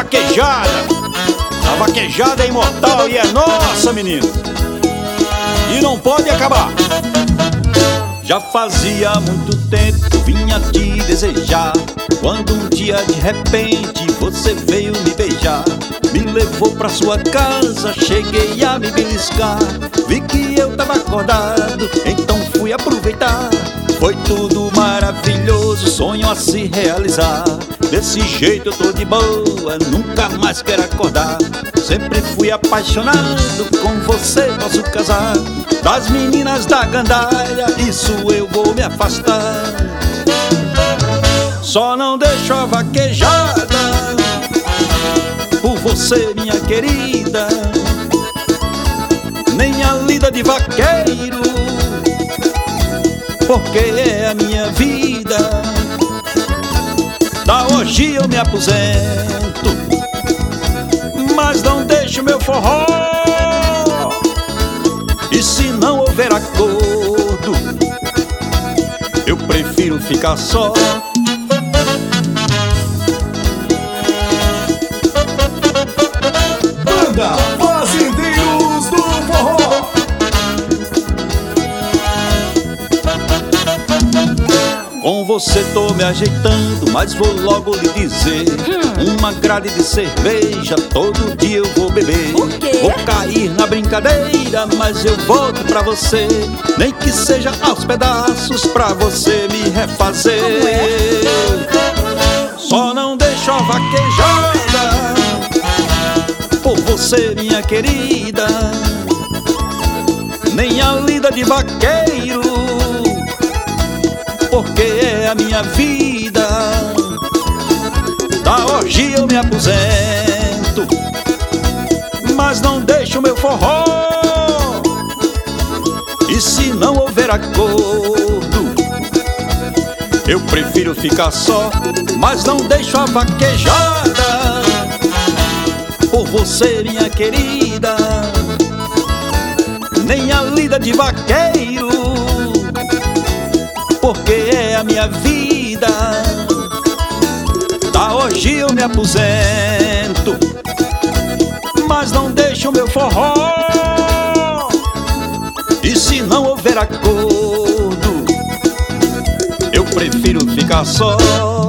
vaquejada. A vaquejada é imortal e é nossa, menino, e não pode acabar. Já fazia muito tempo que eu vinha te desejar, quando um dia de repente você veio me beijar. Me levou pra sua casa, cheguei a me beliscar. Vi que eu tava acordado, então fui aproveitar. Foi tudo maravilhoso, sonho a se realizar. Desse jeito eu tô de boa, nunca mais quero acordar. Sempre fui apaixonado, com você posso casar. Das meninas da gandaia, isso eu vou me afastar. Só não deixo a vaquejada por você, minha querida, nem a lida de vaqueiro, porque é a minha vida. Da orgia eu me aposento, mas não deixo meu forró. E se não houver acordo, eu prefiro ficar só. Banda Fazendeiros do Forró. Com você tô me ajeitando, mas vou logo lhe dizer: uma grade de cerveja todo dia eu vou beber. O quê? Vou cair na brincadeira, mas eu volto pra você, nem que seja aos pedaços pra você me refazer. Como é? Só não deixo a vaquejada por você, minha querida, nem a lida de vaqueiro, porque é a minha vida. Da orgia eu me aposento, mas não deixo meu forró. E se não houver acordo, eu prefiro ficar só. Mas não deixo a vaquejada por você, minha querida, nem a lida de vaqueiro, porque é a minha vida. Da orgia eu me aposento, mas não deixo meu forró. E se não houver acordo, eu prefiro ficar só.